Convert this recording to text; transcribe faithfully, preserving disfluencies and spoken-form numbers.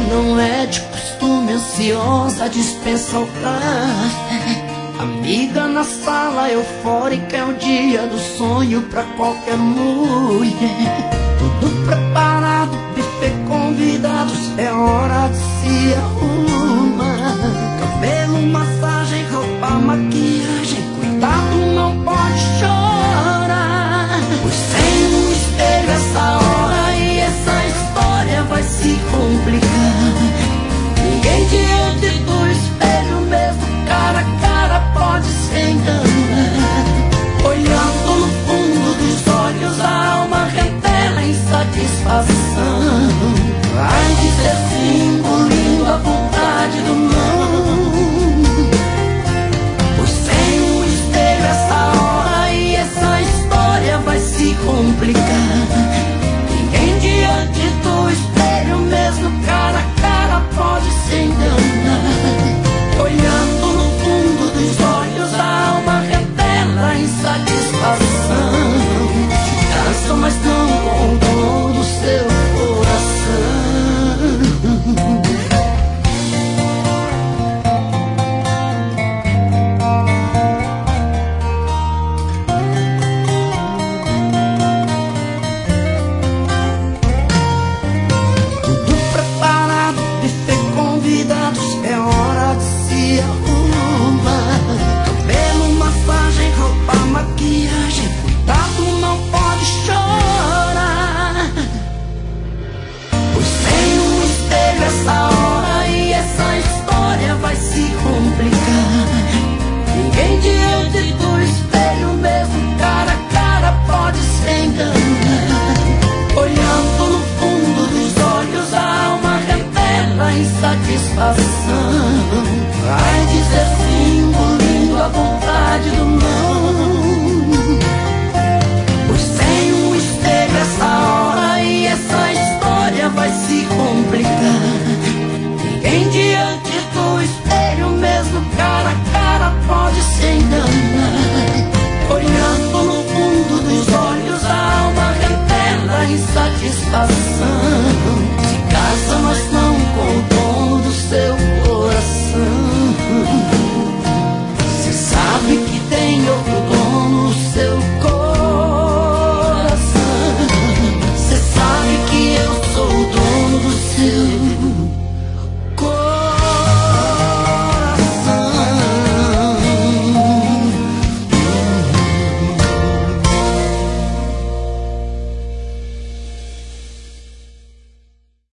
não é de costume, ansiosa, dispensa o café. Amiga na sala, eufórica, é o dia do sonho pra qualquer mulher. Tudo preparado, buffet, convidados, é hora de se arrumar. Cabelo, massagem, roupa, maquiagem, cuidado, não pode chorar. Pois sem um espelho essa hora e essa história vai se complicar. Ninguém diante do espelho mesmo, cara a cara, pode se enganar. Olhando no fundo dos olhos, a alma revela insatisfação. Vai dizer sim, engolindo a vontade do não. Pois sem um espelho essa hora e essa história vai se complicar. Ninguém diante do espelho mesmo, cara a cara, pode se enganar. Olhando no fundo dos olhos, a alma revela insatisfação. Cansa, mas não com todo o seu coração. Tudo preparado, buffet, convidados, é hora de se arrumar. Cabelo, massagem, roupa, maquiagem, cuidado, não pode chorar. Pois sem um espelho essa hora e essa história vai se complicar. Ninguém diante do espelho mesmo, cara a cara, pode se enganar. Olhando no fundo dos olhos, a alma revela insatisfação. Vai dizer sim, engolindo a vontade do mal.